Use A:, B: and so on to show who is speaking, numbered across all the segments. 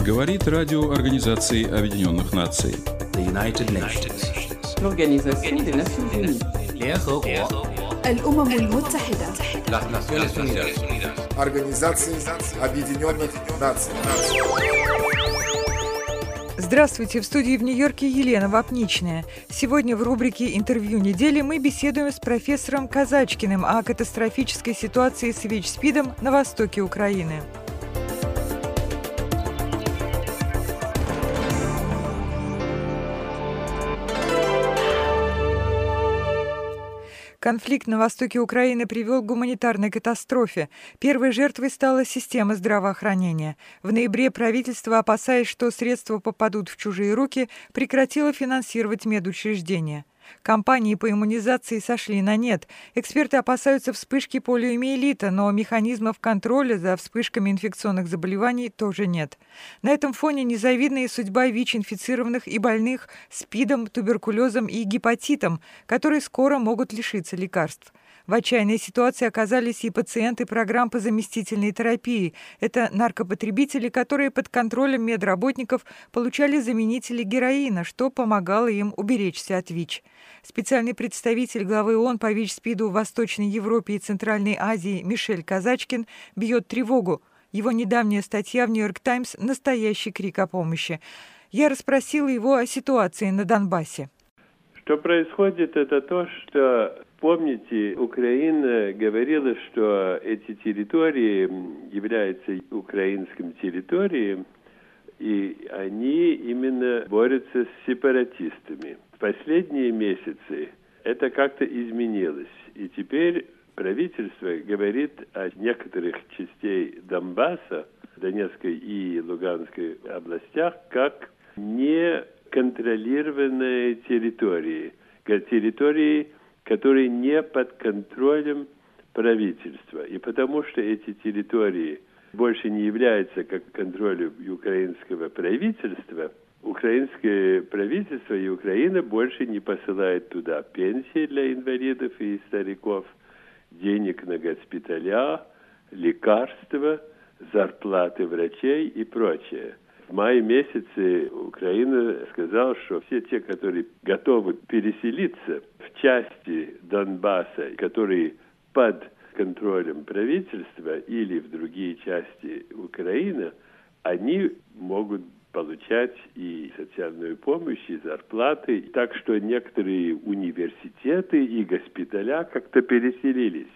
A: Говорит радио Организации Объединенных Наций.
B: L'Organisation des Nations Unies.
C: الأمم المتحدة.
D: Организации Объединенных Наций.
E: Здравствуйте, в студии в Нью-Йорке Елена Вапничная. Сегодня в рубрике «Интервью недели» мы беседуем с профессором Казачкиным о катастрофической ситуации с ВИЧ-СПИДом на востоке Украины. Конфликт на востоке Украины привел к гуманитарной катастрофе. Первой жертвой стала система здравоохранения. В ноябре правительство, опасаясь, что средства попадут в чужие руки, прекратило финансировать медучреждения. Кампании по иммунизации сошли на нет. Эксперты опасаются вспышки полиомиелита, но механизмов контроля за вспышками инфекционных заболеваний тоже нет. На этом фоне незавидная судьба ВИЧ-инфицированных и больных СПИДом, туберкулезом и гепатитом, которые скоро могут лишиться лекарств. В отчаянной ситуации оказались и пациенты программ по заместительной терапии. Это наркопотребители, которые под контролем медработников получали заменители героина, что помогало им уберечься от ВИЧ. Специальный представитель главы ООН по ВИЧ-СПИДу в Восточной Европе и Центральной Азии Мишель Казачкин бьет тревогу. Его недавняя статья в «Нью-Йорк Таймс» – настоящий крик о помощи. Я расспросила его о ситуации на Донбассе.
F: Что происходит, это то, что, помните, Украина говорила, что эти территории являются украинскими территориями, и они именно борются с сепаратистами. В последние месяцы это как-то изменилось, и теперь правительство говорит о некоторых частей Донбасса, Донецкой и Луганской областях, как неконтролированные территории, которые не под контролем правительства. И потому что эти территории больше не являются как контролем украинского правительства, украинское правительство и Украина больше не посылает туда пенсии для инвалидов и стариков, денег на госпиталя, лекарства, зарплаты врачей и прочее. В мае месяце Украина сказала, что все те, которые готовы переселиться в части Донбасса, которые под контролем правительства или в другие части Украины, они могут получать и социальную помощь, и зарплаты. Так что некоторые университеты и госпиталя как-то переселились.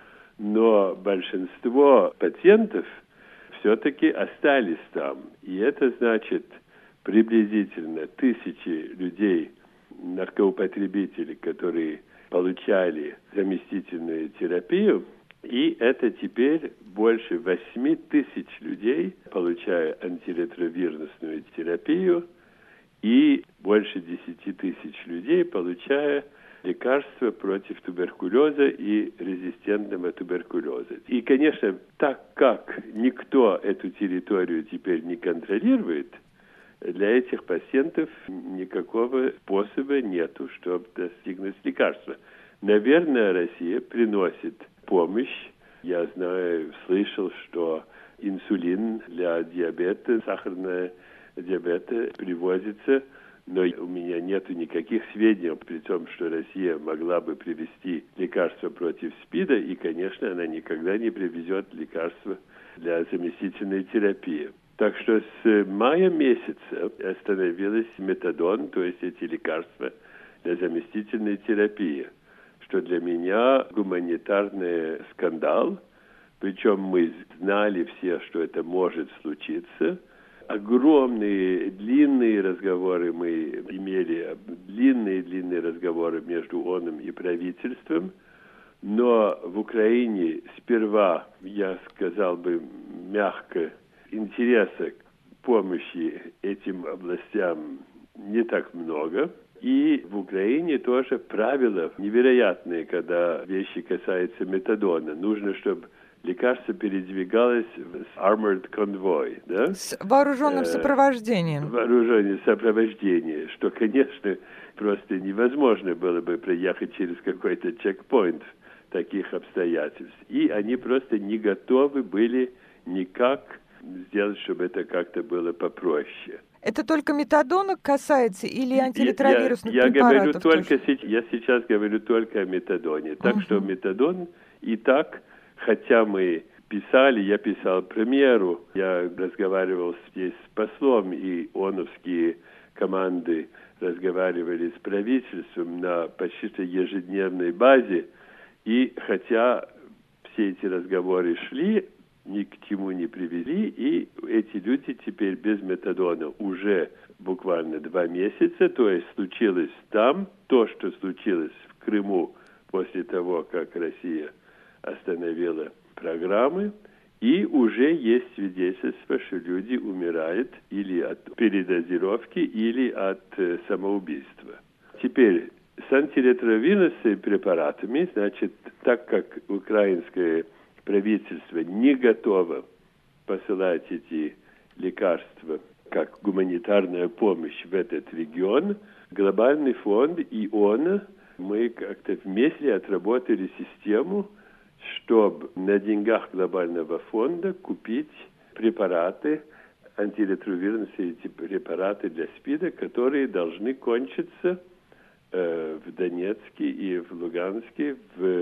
F: Но большинство пациентов все-таки остались там. И это значит приблизительно 1000 людей, наркоупотребителей, которые получали заместительную терапию. И это теперь больше 8000 людей, получая антиретровирусную терапию, и больше 10 000 людей, получая лекарства против туберкулеза и резистентного туберкулеза. И, конечно, так как никто эту территорию теперь не контролирует, для этих пациентов никакого способа нету, чтобы достигнуть лекарства. Наверное, Россия приносит помощь. Я знаю, слышал, что инсулин для диабета, сахарного диабета привозится, но у меня нету никаких сведений, при том, что Россия могла бы привезти лекарства против СПИДа, и, конечно, она никогда не привезет лекарства для заместительной терапии. Так что с мая месяца остановилась метадон, то есть эти лекарства для заместительной терапии, что для меня гуманитарный скандал, причем мы знали все, что это может случиться. Огромные, длинные разговоры мы имели, длинные разговоры между ООН и правительством, но в Украине сперва, я сказал бы мягко, интереса к помощи этим областям не так много. И в Украине тоже правила невероятные, когда вещи касаются метадона. Нужно, чтобы лекарство передвигалось с armored convoy, да?
E: С вооруженным сопровождением.
F: Вооруженное сопровождение, что, конечно, просто невозможно было бы проехать через какой-то чекпоинт таких обстоятельств. И они просто не готовы были никак сделать, чтобы это как-то было попроще.
E: Это только метадона касается или антиретровирусных препаратов?
F: Я сейчас говорю только о метадоне. Так что метадон и так, хотя мы я писал премьеру, я разговаривал здесь с послом, и ООНовские команды разговаривали с правительством на почти ежедневной базе, и хотя все эти разговоры шли, ни к чему не привели, и эти люди теперь без метадона уже буквально 2 месяца, то есть случилось там то, что случилось в Крыму после того, как Россия остановила программы, и уже есть свидетельство, что люди умирают или от передозировки, или от самоубийства. Теперь с антиретровирусными препаратами, значит, так как украинское правительство не готово посылать эти лекарства как гуманитарная помощь в этот регион, Глобальный фонд и ООН, мы как-то вместе отработали систему, чтобы на деньгах Глобального фонда купить препараты, антиретровирусные препараты для СПИДа, которые должны кончиться в Донецке и в Луганске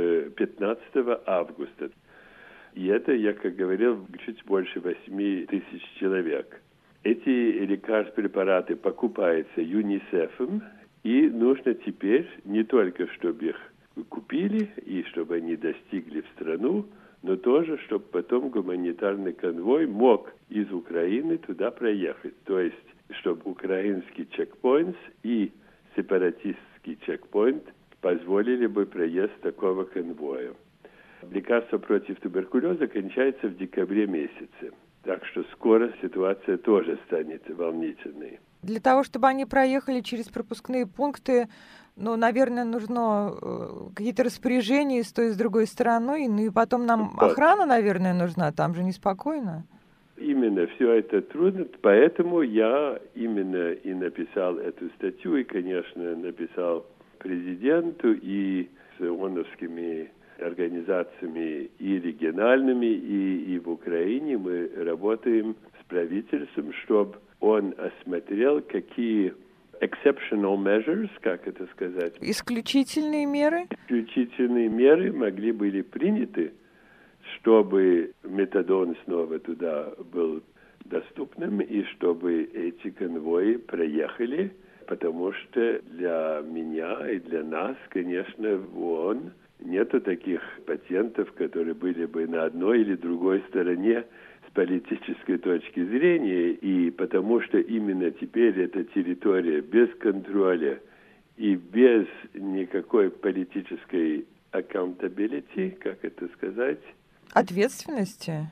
F: 15 августа. И это, я как говорил, чуть больше 8 тысяч человек. Эти лекарства-препараты покупаются ЮНИСЕФом, и нужно теперь не только, чтобы их купили и чтобы они достигли в страну, но тоже, чтобы потом гуманитарный конвой мог из Украины туда проехать. То есть, чтобы украинский чекпоинт и сепаратистский чекпоинт позволили бы проезд такого конвоя. Лекарство против туберкулеза кончается в декабре месяце. Так что скоро ситуация тоже станет волнительной.
E: Для того, чтобы они проехали через пропускные пункты, наверное, нужно какие-то распоряжения с той и с другой стороной, и потом нам охрана, наверное, нужна, там же неспокойно.
F: Именно, все это трудно, поэтому я именно и написал эту статью, и, конечно, написал президенту и с ООНовскими организациями и региональными, и в Украине мы работаем с правительством, чтобы он осмотрел, какие exceptional measures, как это сказать?
E: Исключительные меры?
F: Исключительные меры могли были приняты, чтобы метадон снова туда был доступным, и чтобы эти конвои проехали, потому что для меня и для нас, конечно, в ООН нету таких пациентов, которые были бы на одной или другой стороне с политической точки зрения, и потому что именно теперь эта территория без контроля и без никакой политической accountability, как это сказать?
E: Ответственности.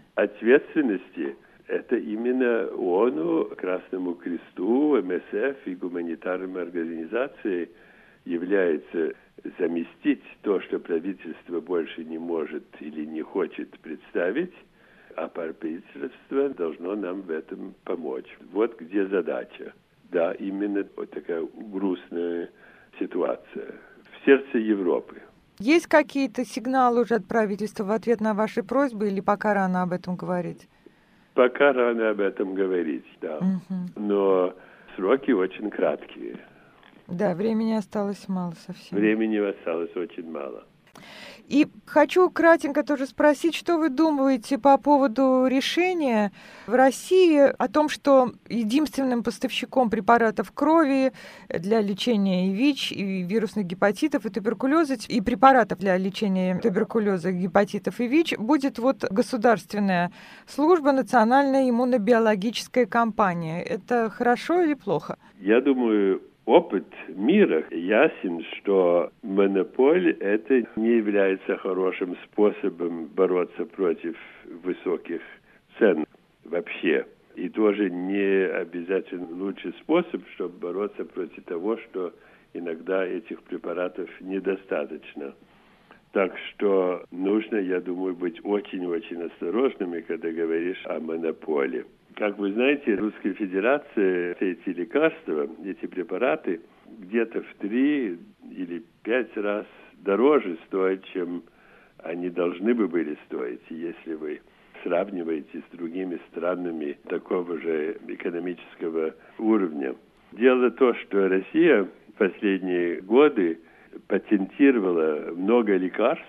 F: Это именно ООНу, Красному Кресту, МСФ и гуманитарным организациям является заместить то, что правительство больше не может или не хочет представить, а правительство должно нам в этом помочь. Вот где задача. Да, именно вот такая грустная ситуация в сердце Европы.
E: Есть какие-то сигналы уже от правительства в ответ на ваши просьбы, или пока рано об этом говорить?
F: Пока рано об этом говорить, да. Но сроки очень краткие.
E: Да, времени осталось мало совсем.
F: Времени осталось очень мало.
E: И хочу кратенько тоже спросить, что вы думаете по поводу решения в России о том, что единственным поставщиком препаратов крови для лечения и ВИЧ, и вирусных гепатитов, и туберкулеза, и препаратов для лечения туберкулеза, гепатитов и ВИЧ будет государственная служба, национальная иммунобиологическая компания. Это хорошо или плохо?
F: Я думаю, опыт мира ясен, что монополия это не является хорошим способом бороться против высоких цен вообще. И тоже не обязательно лучший способ, чтобы бороться против того, что иногда этих препаратов недостаточно. Так что нужно, я думаю, быть очень-очень осторожными, когда говоришь о монополии. Как вы знаете, Российская Федерация, эти лекарства, эти препараты где-то в 3 или 5 раз дороже стоят, чем они должны бы были стоить. Если вы сравниваете с другими странами такого же экономического уровня. Дело в том, что Россия в последние годы патентировала много лекарств,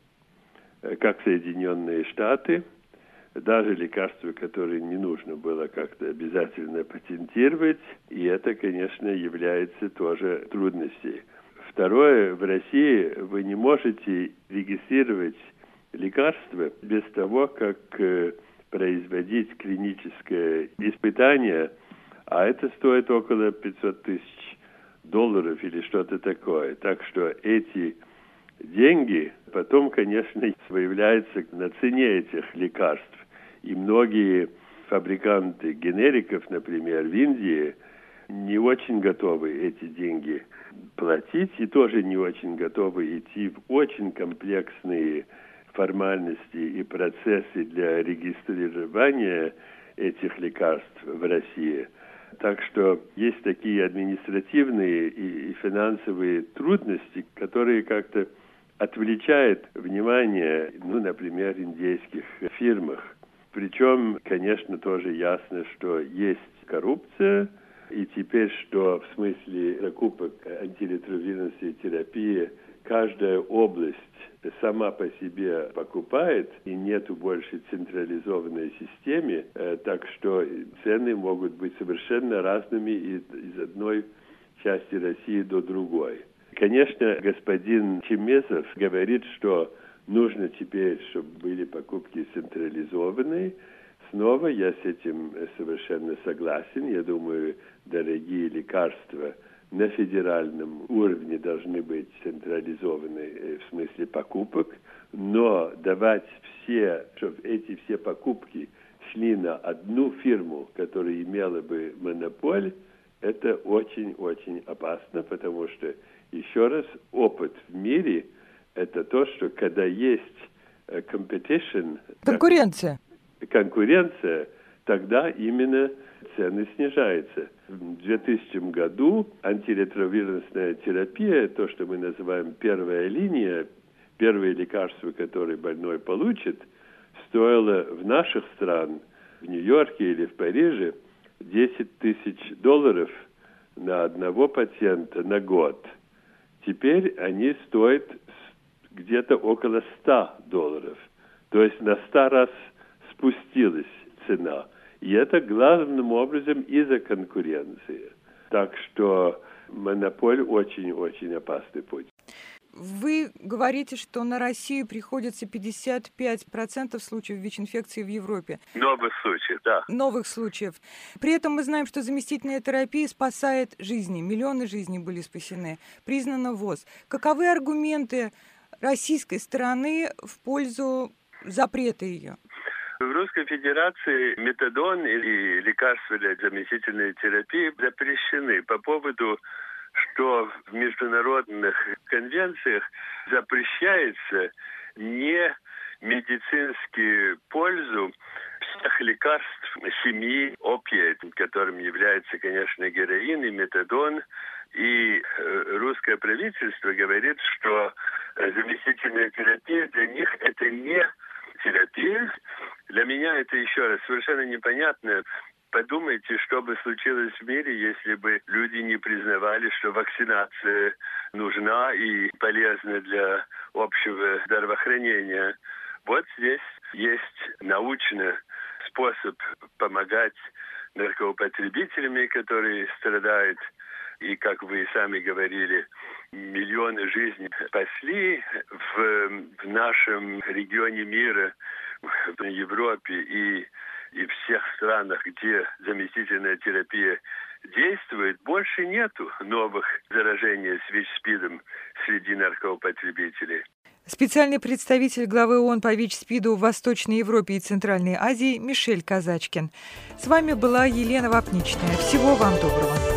F: как Соединенные Штаты, даже лекарства, которые не нужно было как-то обязательно патентировать, и это, конечно, является тоже трудностью. Второе, в России вы не можете регистрировать лекарства без того, как производить клиническое испытание, а это стоит около $500 тысяч или что-то такое. Так что эти деньги потом, конечно, выявляются на цене этих лекарств. И многие фабриканты генериков, например, в Индии, не очень готовы эти деньги платить и тоже не очень готовы идти в очень комплексные формальности и процессы для регистрирования этих лекарств в России. Так что есть такие административные и финансовые трудности, которые как-то отвлекают внимание, например, индийских фирмах. Причем, конечно, тоже ясно, что есть коррупция, и теперь, что в смысле закупок антиретровирусной терапии каждая область сама по себе покупает, и нету больше централизованной системы, так что цены могут быть совершенно разными из одной части России до другой. Конечно, господин Чемесов говорит, что нужно теперь, чтобы были покупки централизованные. Снова я с этим совершенно согласен. Я думаю, дорогие лекарства на федеральном уровне должны быть централизованы в смысле покупок, но давать чтобы эти все покупки шли на одну фирму, которая имела бы монополь, это очень-очень опасно, потому что, еще раз, опыт в мире – это то, что когда есть competition, конкуренция, тогда именно цены снижаются. В 2000 году антиретровирусная терапия, то, что мы называем первая линия, первые лекарства, которые больной получит, стоило в наших странах, в Нью-Йорке или в Париже, $10 тысяч на одного пациента на год. Теперь они стоят где-то около $100. То есть на 100 раз спустилась цена. И это главным образом из-за конкуренции. Так что монополь очень-очень опасный путь.
E: Вы говорите, что на Россию приходится 55% случаев ВИЧ-инфекции в Европе.
F: Новых случаев, да.
E: Новых случаев. При этом мы знаем, что заместительная терапия спасает жизни. Миллионы жизней были спасены. Признано ВОЗ. Каковы аргументы российской стороны в пользу запрета ее?
F: В Русской Федерации метадон и лекарства для заместительной терапии запрещены по поводу, что в международных конвенциях запрещается не медицинскую пользу всех лекарств семьи опиат, которым является, конечно, героин и метадон. И русское правительство говорит, что заместительная терапия для них это не терапия. Для меня это, еще раз, совершенно непонятно. Подумайте, что бы случилось в мире, если бы люди не признавали, что вакцинация нужна и полезна для общего здравоохранения. Вот здесь есть научный способ помогать наркоупотребителям, которые страдают. И, как вы сами говорили, миллионы жизней спасли в нашем регионе мира, в Европе и в всех странах, где заместительная терапия действует, больше нету новых заражений с ВИЧ-СПИДом среди наркоупотребителей.
E: Специальный представитель главы ООН по ВИЧ-СПИДу в Восточной Европе и Центральной Азии Мишель Казачкин. С вами была Елена Вапничная. Всего вам доброго.